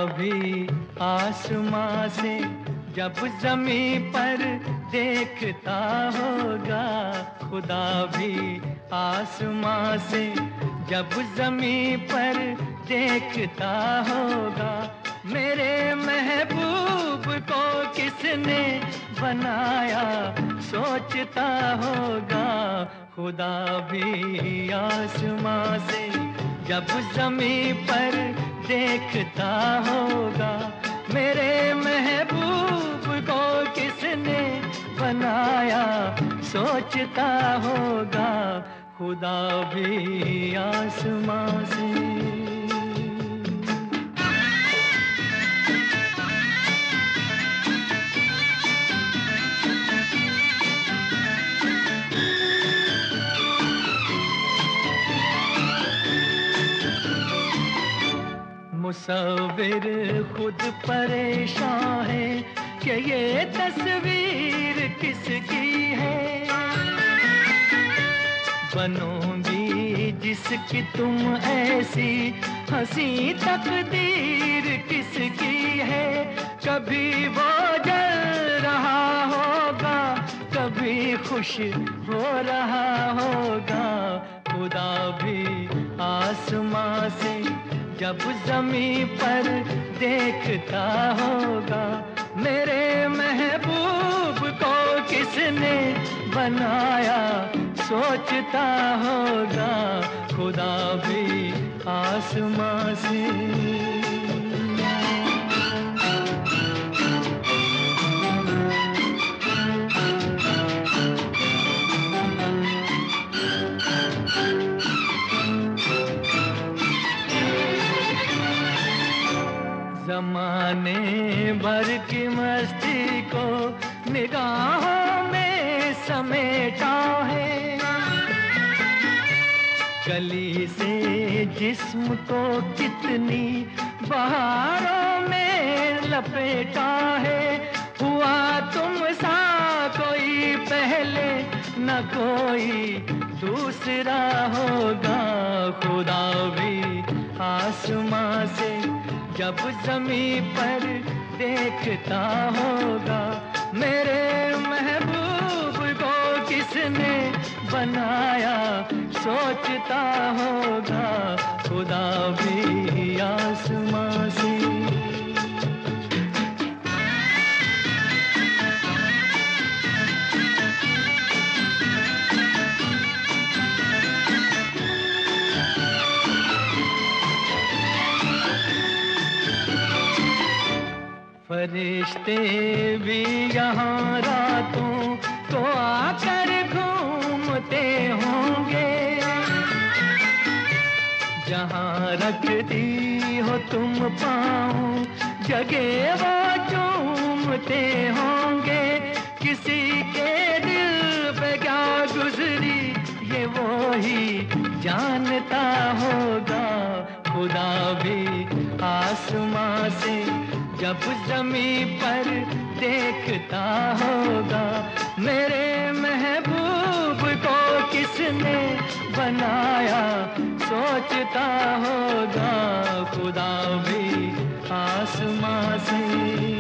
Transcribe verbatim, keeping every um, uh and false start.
भी आसमां से जब ज़मीं पर देखता होगा, खुदा भी आसमां से जब ज़मीं पर देखता होगा। मेरे महबूब को किसने बनाया सोचता होगा, खुदा भी आसमां से जब ज़मीं पर देखता होगा। मेरे महबूब को किसने बनाया सोचता होगा, खुदा भी आसमां से। मुसव्विर खुद परेशान है कि ये तस्वीर किसकी है। बनोगी जिसकी तुम ऐसी हंसी तकदीर किसकी है। कभी वो जल रहा होगा, कभी खुश हो रहा होगा, खुदा भी आसमां से जब ज़मीं पर देखता होगा। मेरे महबूब को किसने बनाया सोचता होगा, खुदा भी आसमां से। ज़माने भर की मस्ती को निगाहों में समेटा है। गली से जिस्म को कितनी बहारों में लपेटा है। हुआ तुम सा कोई पहले न कोई दूसरा होगा, खुदा भी आसमां से जब ज़मीं पर देखता होगा। मेरे महबूब को किसने बनाया सोचता होगा, खुदा भी आसमां से। फरिश्ते भी यहाँ रातों को आकर घूमते होंगे। जहाँ रखती हो तुम पाँव जगह वो चूमते होंगे। किसी के दिल पे क्या गुजरी ये वो ही जानता होगा, खुदा भी आसमां से जब ज़मीं पर देखता होगा। मेरे महबूब को किसने बनाया सोचता होगा, खुदा भी आसमां से।